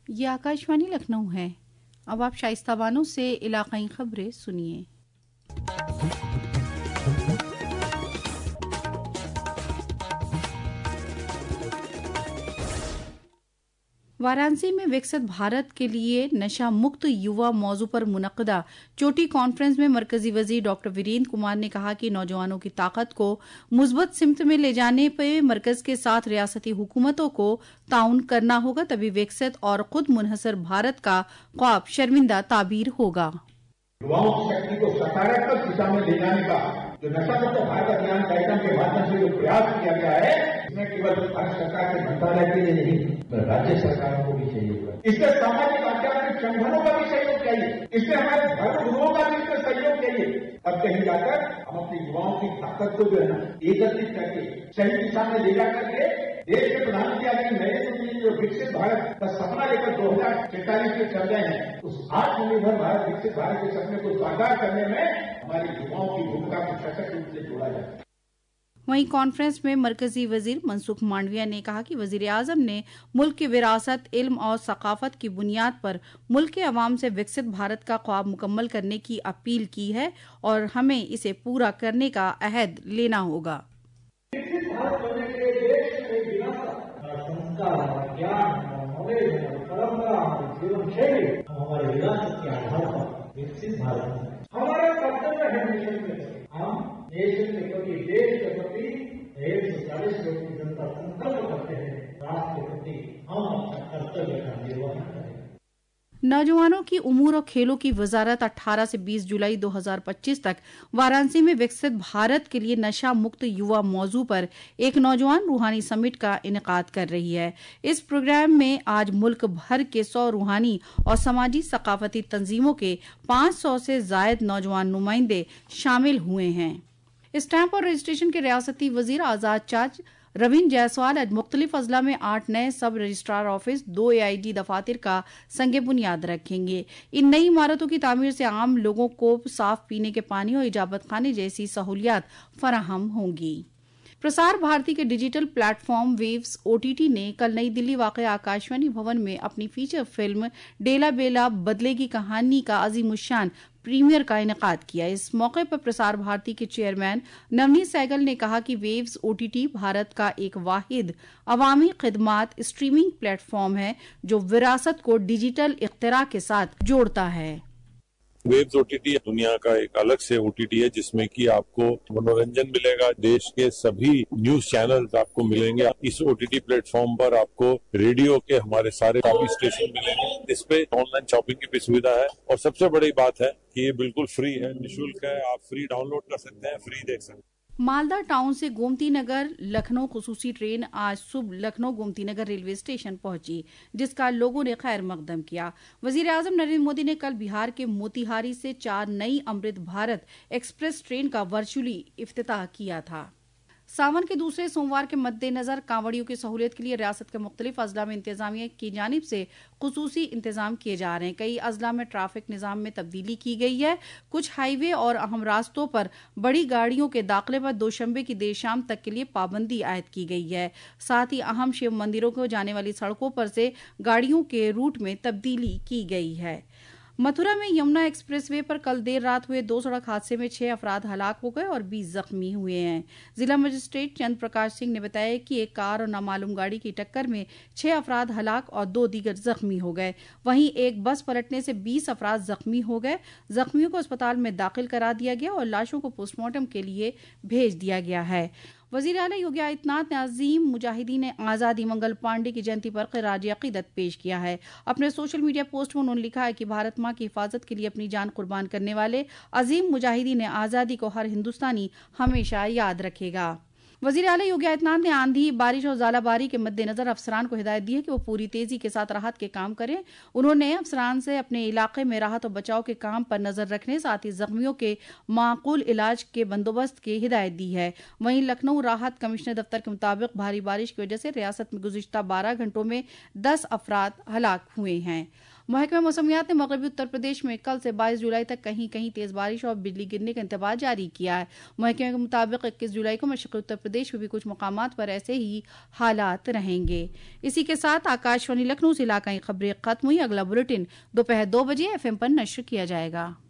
ये आकाशवाणी लखनऊ है। अब आप शाइस्ता बानो से इलाकाई खबरें सुनिए। वाराणसी में विकसित भारत के लिए नशा मुक्त युवा मौजू पर मुनक्कदा चोटी कॉन्फ्रेंस में मरकजी वजीर डॉक्टर वीरेंद्र कुमार ने कहा कि नौजवानों की ताकत को मुस्बत सिमत में ले जाने पर मरकज के साथ रियासती हुकूमतों को ताउन करना होगा, तभी विकसित और खुद मुनहसर भारत का ख्वाब शर्मिंदा ताबीर होगा। युवाओं की शक्ति को सकारात्मक दिशा में ले जाने का जो नशा मुक्त भारत अभियान कार्यक्रम के माध्यम से जो प्रयास किया गया है, इसमें केवल भारत सरकार के मंत्रालय के लिए नहीं, राज्य सरकारों को भी सहयोग है। इससे सामाजिक आध्यात्मिक संगठनों का भी सहयोग चाहिए, इससे हमारे धर्म गुरुओं का भी इसमें सहयोग चाहिए। अब कहीं जाकर हम अपने युवाओं की ताकत को जो है ना एकत्रित करके सही दिशा में ले जाकर के देश के प्रधानमंत्री आदि नरेंद्र मोदी जो विकसित भारत का सपना लेकर 2047 में चल रहे हैं, उस आत्मनिर्भर भारत विकसित भारत के सपने को साकार करने में हमारे युवाओं की भूमिका को सशक्त रूप से जोड़ा जाए। वहीं कॉन्फ्रेंस में मरकजी वजीर मनसुख मांडविया ने कहा कि वजीर आजम ने मुल्क की विरासत, इल्म और सकाफत की बुनियाद पर मुल्क के अवाम से विकसित भारत का ख्वाब मुकम्मल करने की अपील की है और हमें इसे पूरा करने का अहद लेना होगा। विकसित भारत बनने के लिए देश में विरासत, संस्कार, ज्ञान, नॉलेज, परंपरा, जीवन शैली हमारे विरासत के आधार पर विकसित भारत हमारा कर्तव्य है। मिशन में हम देश के प्रति, देश के प्रति 140 करोड़ की जनता संकल्प करते हैं, राष्ट्र के प्रति हम अपना कर्तव्य का निर्वहन करें। नौजवानों की उमूर और खेलों की वजारत 18 से 20 जुलाई 2025 तक वाराणसी में विकसित भारत के लिए नशा मुक्त युवा मौजू पर एक नौजवान रूहानी समिट का इनेकाद कर रही है। इस प्रोग्राम में आज मुल्क भर के 100 रूहानी और समाजी सकाफती तंजीमों के 500 से जायद नौजवान नुमाइंदे शामिल हुए हैं। स्टैंप और रजिस्ट्रेशन के रियासती वजीर आजाद चाच रविंद्र जायसवाल आज मुख्तलिफ अजला में 8 नए सब रजिस्ट्रार ऑफिस, 2 AID दफातर का संगे बुनियाद रखेंगे। इन नई इमारतों की तामीर से आम लोगों को साफ पीने के पानी और इजाबत खाने जैसी सहूलियात फराहम होंगी। प्रसार भारती के डिजिटल प्लेटफॉर्म वेव्स OTT ने कल नई दिल्ली वाक़ आकाशवाणी भवन में अपनी फीचर फिल्म डेला बेला बदलेगी कहानी का अजीमुशान प्रीमियर का इनेकाद किया। इस मौके पर प्रसार भारती के चेयरमैन नवनीत सहगल ने कहा कि वेव्स OTT भारत का एक वाहिद अवामी खिदमात स्ट्रीमिंग प्लेटफॉर्म है जो विरासत को डिजिटल इख्तिरा के साथ जोड़ता है। वेव्स OTT दुनिया का एक अलग से OTT है जिसमें कि आपको मनोरंजन मिलेगा, देश के सभी न्यूज चैनल्स आपको मिलेंगे। इस OTT प्लेटफॉर्म पर आपको रेडियो के हमारे सारे कॉपी स्टेशन मिलेंगे। इस पे ऑनलाइन शॉपिंग की भी सुविधा है और सबसे बड़ी बात है कि ये बिल्कुल फ्री है, निःशुल्क है। आप फ्री डाउनलोड कर सकते हैं, फ्री देख सकते हैं। मालदा टाउन से गोमती नगर लखनऊ खुसूसी ट्रेन आज सुबह लखनऊ गोमती नगर रेलवे स्टेशन पहुंची, जिसका लोगों ने खैर मकदम किया। वजीर आजम नरेंद्र मोदी ने कल बिहार के मोतिहारी से 4 नई अमृत भारत एक्सप्रेस ट्रेन का वर्चुअली इफ्तिताह किया था। सावन के दूसरे सोमवार के मद्देनजर कांवड़ियों की सहूलियत के लिए रियासत के मुख्तलिफ अजला में इंतजामिया की जानिब से खुसूसी इंतजाम किए जा रहे हैं। कई अजला में ट्रैफिक निजाम में तब्दीली की गई है। कुछ हाईवे और अहम रास्तों पर बड़ी गाड़ियों के दाखिले पर दोशंबे की देर शाम तक के लिए पाबंदी आयद की गई है। साथ ही अहम शिव मंदिरों को जाने वाली सड़कों पर से गाड़ियों के रूट में तब्दीली की गई है। मथुरा में यमुना एक्सप्रेसवे पर कल देर रात हुए 2 सड़क हादसे में 6 अफराद हलाक हो गए और 20 जख्मी हुए हैं। जिला मजिस्ट्रेट चंद्र प्रकाश सिंह ने बताया कि एक कार और नामालूम गाड़ी की टक्कर में 6 अफराद हलाक और 2 दीगर जख्मी हो गए। वहीं एक बस पलटने से 20 अफराद जख्मी हो गए। जख्मियों को अस्पताल में दाखिल करा दिया गया और लाशों को पोस्टमार्टम के लिए भेज दिया गया है। वज़ीर आला योगी आदित्यनाथ ने अजीम मुजाहिदीन आज़ादी मंगल पांडे की जयंती पर ख़िराज अक़ीदत पेश किया है। अपने सोशल मीडिया पोस्ट में उन्होंने लिखा है कि भारत माँ की हिफाजत के लिए अपनी जान कुर्बान करने वाले अजीम मुजाहिदीन आज़ादी को हर हिंदुस्तानी हमेशा याद रखेगा। वज़ीर आला योगी आदित्यनाथ ने आंधी, बारिश और ज़ालाबारी के मद्देनजर अफसरान को हिदायत दी है कि वो पूरी तेजी के साथ राहत के काम करें। उन्होंने अफसरान से अपने इलाके में राहत और बचाव के काम पर नजर रखने, साथ ही जख्मियों के माकूल इलाज के बंदोबस्त की हिदायत दी है। वहीं लखनऊ राहत कमिश्नर दफ्तर के मुताबिक भारी बारिश की वजह से रियासत में गुज़िश्ता 12 घंटों में 10 अफराद हलाक हुए हैं। महकमा मौसमियात ने मगरबी उत्तर प्रदेश में कल से 22 जुलाई तक कहीं कहीं तेज बारिश और बिजली गिरने का इंतबाह जारी किया है। महकमे के मुताबिक 21 जुलाई को मशरक़ी उत्तर प्रदेश में भी कुछ मकामात पर ऐसे ही हालात रहेंगे। इसी के साथ आकाशवाणी लखनऊ से इलाकाई खबरें खत्म हुई। अगला बुलेटिन दोपहर 2 बजे FM पर नश्र किया जाएगा।